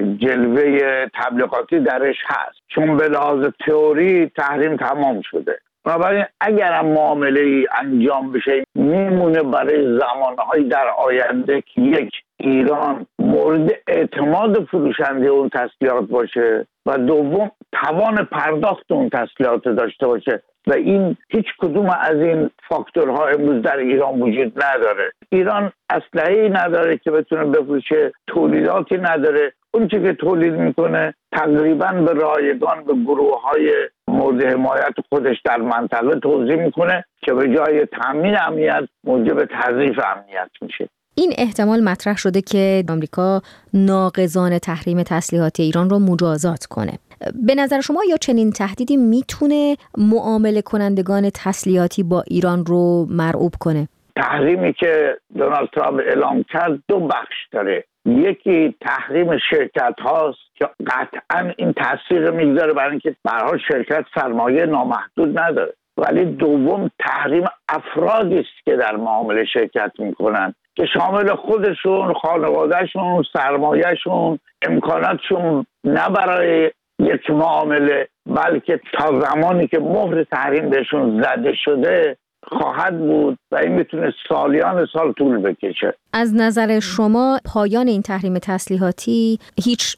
جلوه تبلیغاتی درش هست، چون به لحاظ تئوری تحریم تمام شده. بنابراین اگر هم معامله ای انجام بشه، میمونه برای زمانهای در آینده که یک ایران مورد اعتماد فروشنده اون تسلیحات باشه و دوم توان پرداخت اون تسلیحات داشته باشه و این هیچ کدوم از این فاکتورها امروز در ایران وجود نداره. ایران اسلحه‌ای نداره که بتونه بفروشه، تولیداتی نداره. اون چیزی که تولید میکنه تقریباً به رایگان به گروه‌های مورد حمایت خودش در منطقه توزیع میکنه که به جای تامین امنیت موجب تضعیف امنیت میشه. این احتمال مطرح شده که آمریکا ناقضان تحریم تسلیحات ایران رو مجازات کنه. به نظر شما یا چنین تهدیدی میتونه معامله کنندگان تسلیحاتی با ایران رو مرعوب کنه؟ تحریمی که دونالد ترامپ اعلام کرد دو بخش داره. یکی تحریم شرکت هاست که قطعا این تاثیر میگذاره برای اینکه به هر حال شرکت سرمایه نامحدود نداره. ولی دوم تحریم افرادی است که در معامله شرکت میکنن که شامل خودشون، خانوادهشون، سرمایهشون، امکاناتشون، نه برای یک معامله بلکه تا زمانی که مهر تحریم بهشون زده شده خواهد بود و این میتونه سالیان سال طول بکشه. از نظر شما پایان این تحریم تسلیحاتی هیچ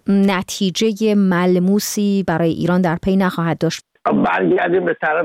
نتیجه ملموسی برای ایران در پی نخواهد داشت؟ برگردیم به طرف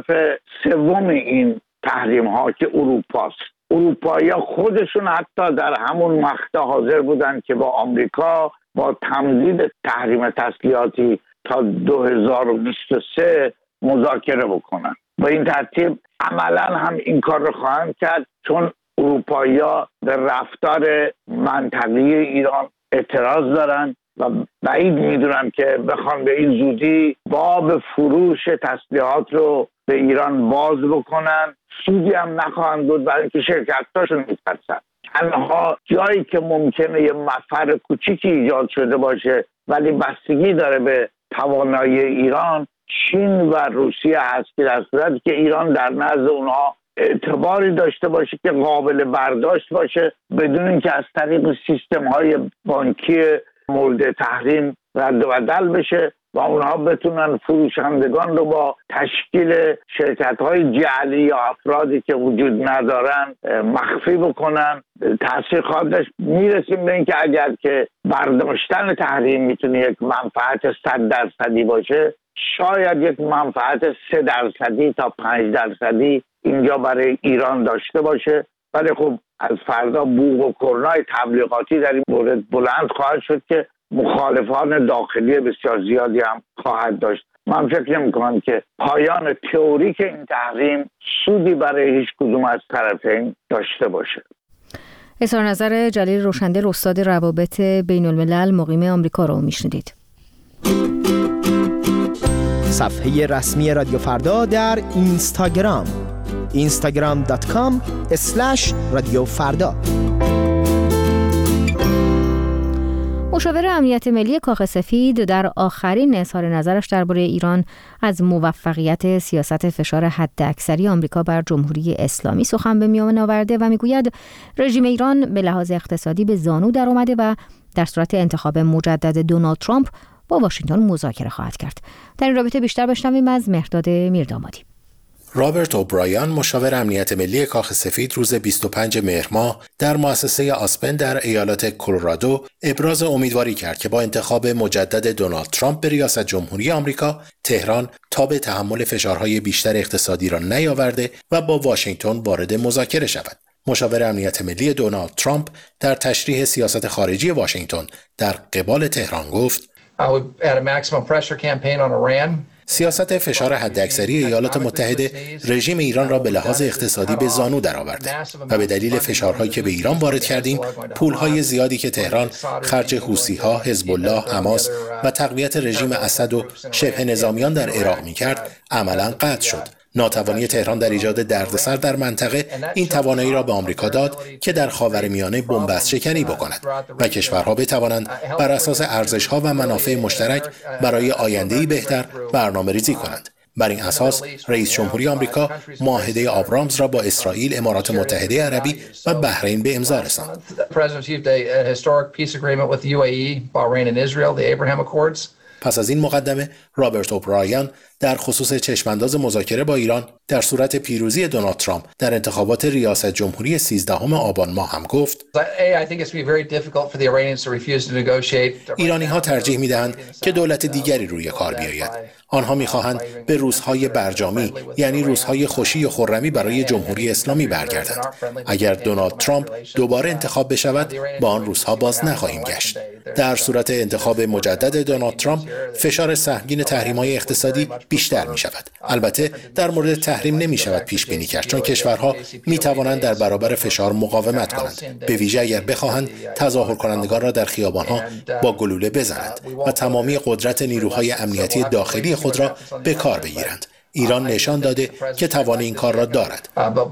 سوم این تحریم ها که اروپاست. اروپایی خودشون حتی در همون مقطع حاضر بودن که با آمریکا با تمدید تحریم تسلیحاتی تا دو هزار و بیست و سه مذاکره بکنن. با این ترتیب عملا هم این کار رو خواهند کرد، چون اروپایی‌ها به رفتار منطقی ایران اعتراض دارن و بعید میدونم که بخوان به این زودی باب فروش تسلیحات رو به ایران باز بکنن. سودی هم نخواهند بود برای اینکه شرکت‌هاشون میترسن. تنها جایی که ممکنه یه مفر کوچیکی ایجاد شده باشه ولی بستگی داره به توانایی ایران، چین و روسیه هست که در صورتی که ایران در نزد اونها اعتباری داشته باشه که قابل برداشت باشه بدون اینکه از طریق سیستم های بانکی مورد تحریم رد و بدل بشه و اونها بتونن فروشندگان رو با تشکیل شرکت های جعلی یا افرادی که وجود ندارن مخفی بکنن. تأثیر خواهد داشت. میرسیم به اینکه اگر که برداشتن تحریم میتونه یک منفعت صد درصدی باشه، شاید یک منفعت سه درصدی تا پنج درصدی اینجا برای ایران داشته باشه، ولی خب از فردا بوق و کرنای تبلیغاتی در این مورد بلند خواهد شد که مخالفان داخلی بسیار زیادی هم خواهد داشت. من فکر نمی‌کنم که پایان تئوریک این تحریم سودی برای هیچ کدوم از طرفین داشته باشه. اظهار نظر جلیل روشندل، استاد روابط بین الملل مقیم آمریکا رو میشنیدید. صفحه رسمی رادیو فردا در اینستاگرام اینستاگرام دات کام اسلش رادیو فردا. مشاور امنیت ملی کاخ سفید در آخرین اظهار نظرش درباره ایران از موفقیت سیاست فشار حداکثری آمریکا بر جمهوری اسلامی سخن به میان آورده و میگوید رژیم ایران به لحاظ اقتصادی به زانو در آمده و در صورت انتخاب مجدد دونالد ترامپ با واشنگتن مذاکره خواهد کرد. در این رابطه بیشتر بشنویم از مهرداد میردامادی. رابرت اوبرایان، مشاور امنیت ملی کاخ سفید، روز بیست و پنجم مهر ماه در مؤسسه آسپن در ایالت کلرادو ابراز امیدواری کرد که با انتخاب مجدد دونالد ترامپ به ریاست جمهوری آمریکا، تهران تاب تحمل فشارهای بیشتر اقتصادی را نیاورده و با واشنگتن وارد مذاکره شود. مشاور امنیت ملی دونالد ترامپ در تشریح سیاست خارجی واشنگتن در قبال تهران گفت: سیاست فشار حداکثری ایالات متحده رژیم ایران را به لحاظ اقتصادی به زانو درآورده و به دلیل فشارهایی که به ایران وارد کردیم، پولهای زیادی که تهران خرج حوثی‌ها، حزب الله، حماس و تقویت رژیم اسد و شبه نظامیان در عراق می‌کرد، عملاً قطع شد. ناتوانی تهران در ایجاد دردسر در منطقه این توانایی را به آمریکا داد که در خاورمیانه بن‌بست شکنی بکند و کشورها بتوانند بر اساس ارزش‌ها و منافع مشترک برای آینده‌ای بهتر برنامه‌ریزی کنند. بر این اساس رئیس جمهوری آمریکا معاهده آبرامز را با اسرائیل، امارات متحده عربی و بحرین به امضا رساند. پس از این مقدمه، رابرت اوبرایان در خصوص چشمانداز مذاکره با ایران در صورت پیروزی دونالد ترامپ در انتخابات ریاست جمهوری سیزدهم آبان ماه هم گفت: ایرانی‌ها ترجیح می‌دهند که دولت دیگری روی کار بیاید. آنها می‌خواهند به روزهای برجامی، یعنی روزهای خوشی و خرمی برای جمهوری اسلامی برگردند. اگر دونالد ترامپ دوباره انتخاب بشود، با آن روزها باز نخواهیم گشت. در صورت انتخاب مجدد دونالد ترامپ، فشار سهمگین تحریم‌های اقتصادی بیشتر می‌شود. البته در مورد تحریم نمی‌شود پیش بینی کرد، چون کشورها می‌توانند در برابر فشار مقاومت کنند، به ویژه اگر بخواهند تظاهر کنندگان را در خیابان‌ها با گلوله بزنند و تمامی قدرت نیروهای امنیتی داخلی خود را به کار بگیرند. ایران نشان داده که توان این کار را دارد.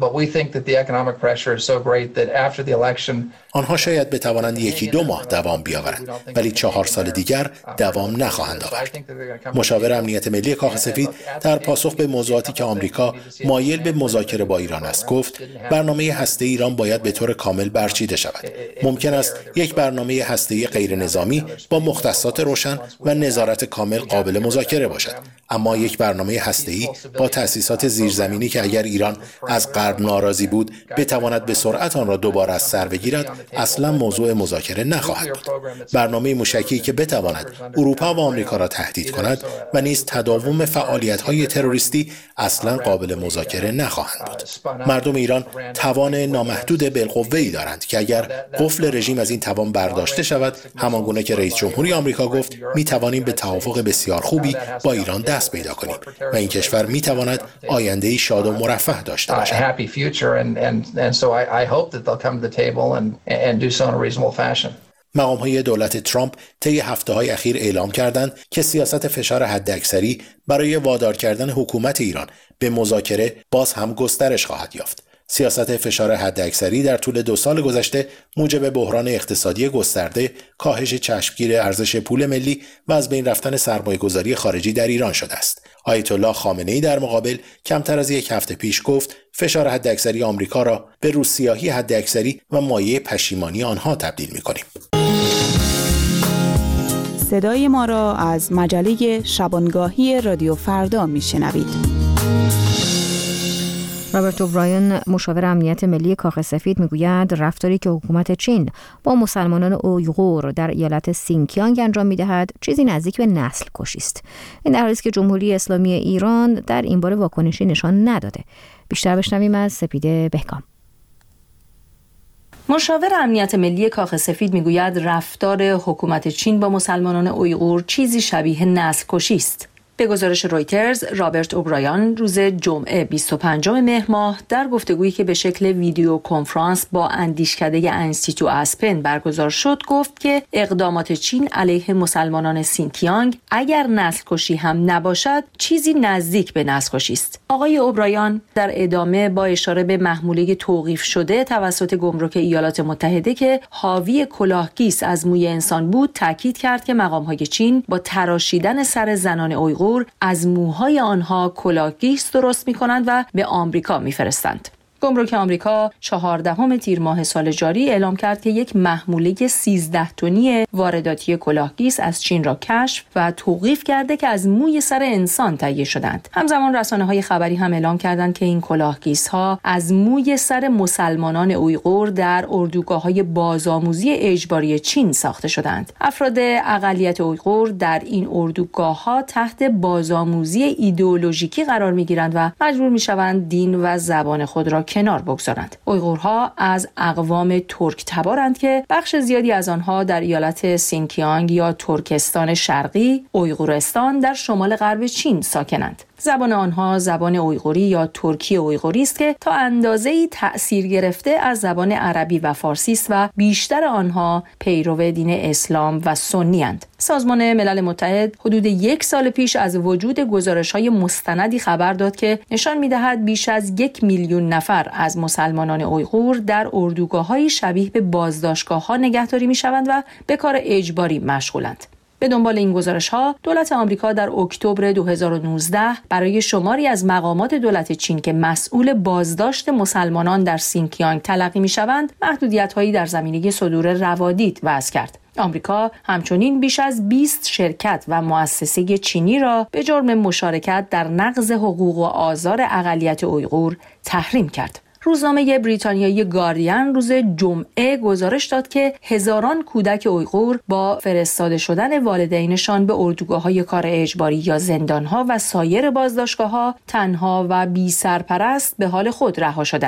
آنها شاید بتوانند یکی دو ماه دوام بیاورند، ولی چهار سال دیگر دوام نخواهند آورد. مشاور امنیت ملی کاخ سفید در پاسخ به موضوعاتی که آمریکا مایل به مذاکره با ایران است گفت برنامه هسته ایران باید به طور کامل برچیده شود. ممکن است یک برنامه هسته‌ای غیر نظامی با مختصات روشن و نظارت کامل قابل مذاکره باشد، اما یک برنامه هسته‌ای با تأسیسات زیرزمینی که اگر ایران از غرب ناراضی بود بتواند به سرعت آن را دوباره از سر بگیرد اصلا موضوع مذاکره نخواهد بود. برنامه موشکی که بتواند اروپا و آمریکا را تهدید کند و نیز تداوم فعالیت‌های تروریستی اصلا قابل مذاکره نخواهند بود. مردم ایران توان نامحدود بالقوه‌ای دارند که اگر قفل رژیم از این توان برداشته شود، همانگونه که رئیس جمهوری آمریکا گفت می توانیم به توافق بسیار خوبی با ایران دست پیدا کنیم و این کشور می تواند آینده‌ای شاد و مرفه داشته باشد. مقام‌های دولت ترامپ طی هفته‌های اخیر اعلام کردند که سیاست فشار حداکثری برای وادار کردن حکومت ایران به مذاکره باز هم گسترش خواهد یافت. سیاست فشار حداکثری در طول دو سال گذشته موجب بحران اقتصادی گسترده، کاهش چشمگیر ارزش پول ملی و از بین رفتن سرمایه‌گذاری خارجی در ایران شده است. آیت الله خامنه‌ای در مقابل کمتر از یک هفته پیش گفت فشار حداکثری آمریکا را به روسیاهی حداکثری و مایه پشیمانی آنها تبدیل می‌کنیم. صدای ما را از مجله شبانگاهی رادیو فردا میشنوید. رابرت اوبرایان مشاور امنیت ملی کاخ سفید میگوید رفتاری که حکومت چین با مسلمانان اویغور در ایالت سینکیانگ انجام میدهد چیزی نزدیک به نسل کشی است. این در حالی است که جمهوری اسلامی ایران در این باره واکنشی نشان نداده. بیشتر بشنویم از سپیده بهکام. مشاور امنیت ملی کاخ سفید میگوید رفتار حکومت چین با مسلمانان اویغور چیزی شبیه نسل کشی است. به گزارش رویترز، رابرت اوبرایان روز جمعه بیست و پنجم مهر ماه در گفتگویی که به شکل ویدیو کنفرانس با اندیشکده انستیتو اسپن برگزار شد گفت که اقدامات چین علیه مسلمانان سینکیانگ اگر نسل کشی هم نباشد چیزی نزدیک به نسل کشی است. آقای اوبرایان در ادامه با اشاره به محموله توقیف شده توسط گمرک ایالات متحده که حاوی کلاهگیس از موی انسان بود تاکید کرد که مقام‌های چین با تراشیدن سر زنان اویغور از موهای آنها کلاهگیس درست می‌کنند و به آمریکا می‌فرستند. گمرک آمریکا چهاردهم تیر ماه سال جاری اعلام کرد که یک محموله سیزده تنی وارداتی کلاهگیس از چین را کشف و توقیف کرده که از موی سر انسان تهیه شدند. همزمان رسانه‌های خبری هم اعلام کردند که این کلاهگیس‌ها از موی سر مسلمانان اویغور در اردوگاه‌های بازآموزی اجباری چین ساخته شدند. افراد اقلیت اویغور در این اردوگاه‌ها تحت بازآموزی ایدئولوژیکی قرار می‌گیرند و مجبور می‌شوند دین و زبان خود را کنار بگذارند. اویغورها از اقوام ترک تبارند که بخش زیادی از آنها در ایالت سینکیانگ یا ترکستان شرقی، اویغورستان در شمال غرب چین ساکنند. زبان آنها زبان اویغوری یا ترکی اویغوری است که تا اندازه‌ای تأثیر گرفته از زبان عربی و فارسی است و بیشتر آنها پیرو دین اسلام و سنی اند. سازمان ملل متحد حدود یک سال پیش از وجود گزارش‌های مستندی خبر داد که نشان می‌دهد بیش از یک میلیون نفر از مسلمانان اویغور در اردوگاه‌های شبیه به بازداشتگاه‌ها نگهداری می‌شوند و به کار اجباری مشغولند. به دنبال این گزارش‌ها دولت آمریکا در اکتبر دو هزار و نوزده برای شماری از مقامات دولت چین که مسئول بازداشت مسلمانان در سینکیانگ تلقی می‌شوند محدودیت‌هایی در زمینه صدور روادید وضع کرد. آمریکا همچنین بیش از بیست شرکت و مؤسسه چینی را به جرم مشارکت در نقض حقوق و آزار اقلیت اویغور تحریم کرد. روزنامه بریتانیایی گاردین روز جمعه گزارش داد که هزاران کودک اویغور با فرستاده شدن والدینشان به اردوگاه‌های کار اجباری یا زندان‌ها و سایر بازداشتگاه‌ها تنها و بی سرپرست به حال خود رها شدند.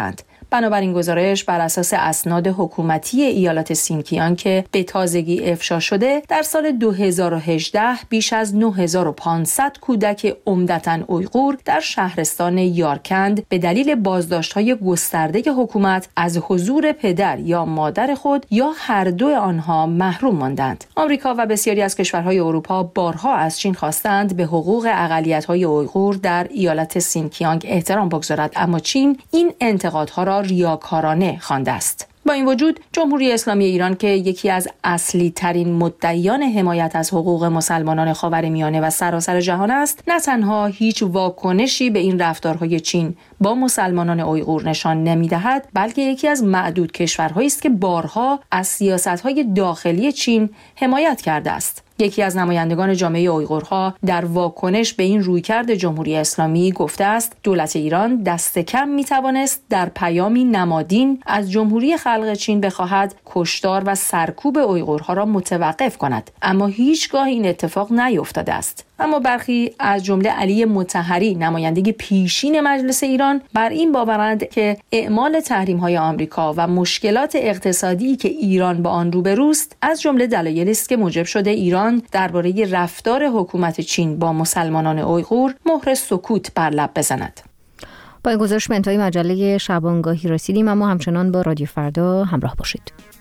بنابراین گزارش بر اساس اسناد حکومتی ایالات سینکیانگ که به تازگی افشا شده در سال دو هزار و هجده بیش از نه هزار و پانصد کودک عمدتاً اویغور در شهرستان یارکند به دلیل بازداشت‌های گسترده حکومت از حضور پدر یا مادر خود یا هر دو آنها محروم ماندند. آمریکا و بسیاری از کشورهای اروپا بارها از چین خواستند به حقوق اقلیت‌های اویغور در ایالت سینکیانگ احترام بگذارد، اما چین این انتقادها را ریاکارانه خوانده است. با این وجود جمهوری اسلامی ایران که یکی از اصلی ترین مدعیان حمایت از حقوق مسلمانان خاورمیانه و سراسر جهان است، نه تنها هیچ واکنشی به این رفتارهای چین با مسلمانان اویغور نشان نمی‌دهد، بلکه یکی از معدود کشورهایی است که بارها از سیاست‌های داخلی چین حمایت کرده است. یکی از نمایندگان جامعه اویغورها در واکنش به این رویکرد جمهوری اسلامی گفته است دولت ایران دست کم می‌توانست در پیامی نمادین از جمهوری خلق چین بخواهد کشتار و سرکوب اویغورها را متوقف کند، اما هیچگاه این اتفاق نیفتاده است. اما برخی از جمله علی مطهری نماینده پیشین مجلس ایران بر این باورند که اعمال تحریم‌های آمریکا و مشکلات اقتصادی که ایران با آن روبروست از جمله دلایلی است که موجب شده ایران درباره رفتار حکومت چین با مسلمانان اویغور مهر سکوت بر لب بزند. با این گزارش به انتهای مجله شبانگاهی رسیدیم، اما همچنان با رادیو فردا همراه باشید.